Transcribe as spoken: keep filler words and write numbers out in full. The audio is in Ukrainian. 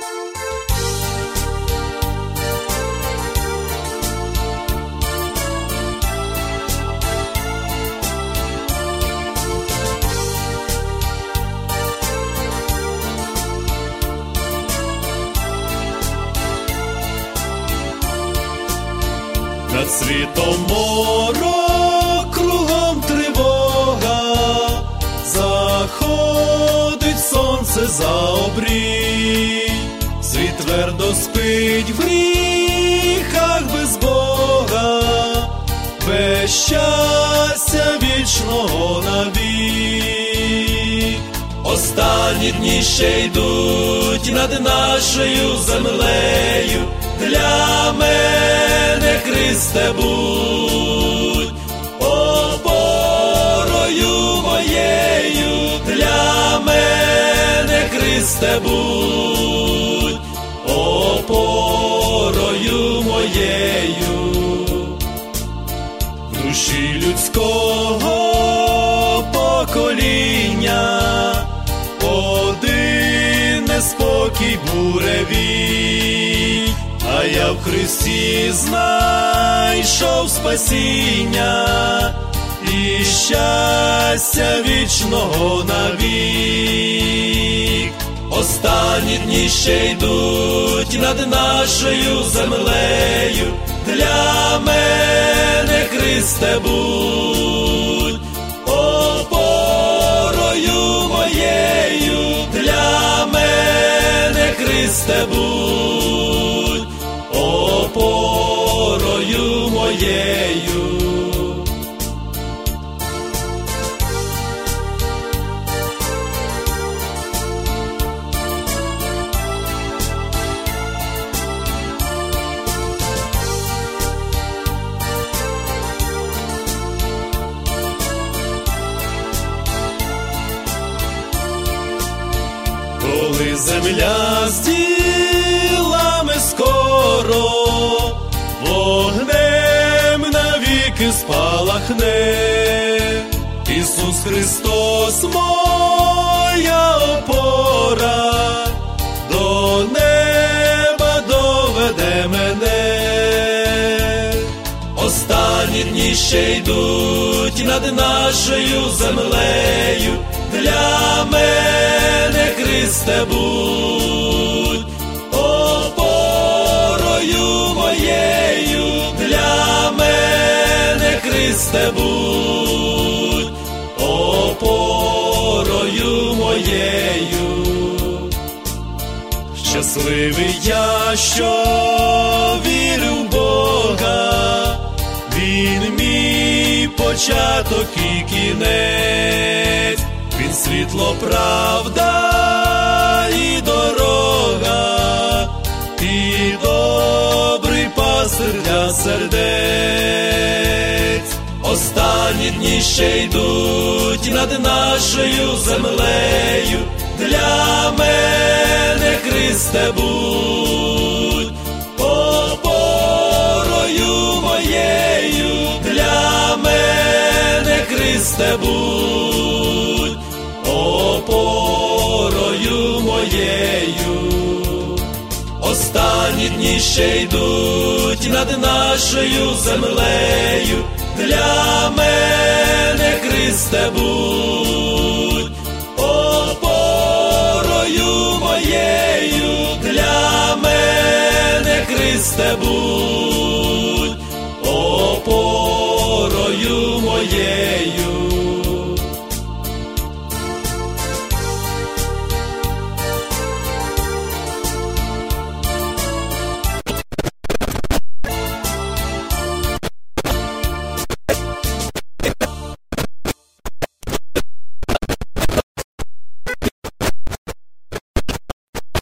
Над світом морок, кругом тривога, заходить сонце за обрій, світ твердо спить в гріхах без Бога, без щастя вічного навік. Останні дні ще йдуть над нашою землею, для мене, Христе, будь опорою моєю, для мене, Христе, будь опорою моєю. В душі людського покоління один неспокій буревій, а я в Христі знайшов спасіння і щастя вічного навік. Останні дні ще йдуть над нашою землею, для мене, Христе, будь опорою моєю, для мене, Христе, будь опорою моєю. Коли земля з ділами скоро вогнем навіки спалахне, Ісус Христос моя опора, до неба доведе мене. Останні дні ще йдуть над нашою землею, для мене, Христе, будь опорою моєю, для мене, Христе, будь опорою моєю. Щасливий я, що вірю в Бога, Він мій початок і кінець, Він світло, правда і дорога, і добрий пастир для сердець. Останні дні ще йдуть над нашою землею, для мене, Христе, будь опорою моєю, для мене, Христе, будь опорою моєю. Останні дні ще йдуть над нашою землею, для мене, Христе, будь опорою моєю, для мене, Христе, будь опорою.